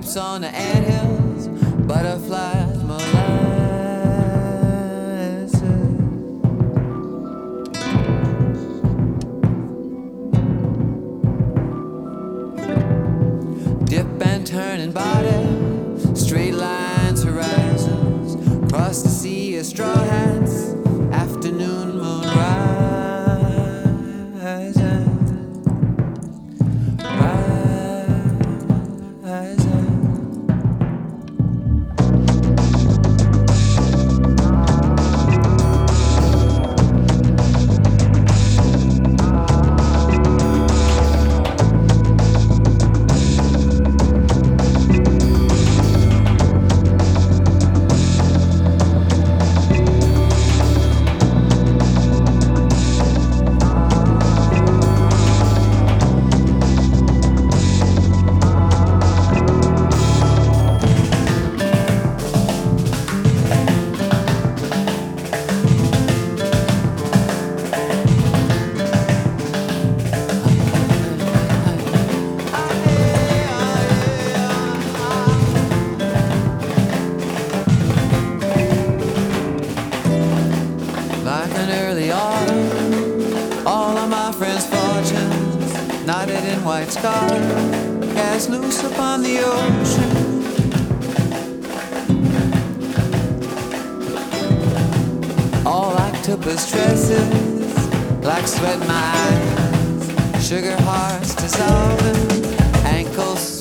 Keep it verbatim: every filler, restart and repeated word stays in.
Grapes on the anthills, butterflies, molasses. Dip and turn and body, straight lines, horizons. Cross the sea as straw hats, afternoon moon rising. Like an early autumn, all of my friends' fortunes, knotted in white scarlet, cast loose upon the ocean. All octopus tresses, like sweat in my eyes, sugar hearts dissolving, ankles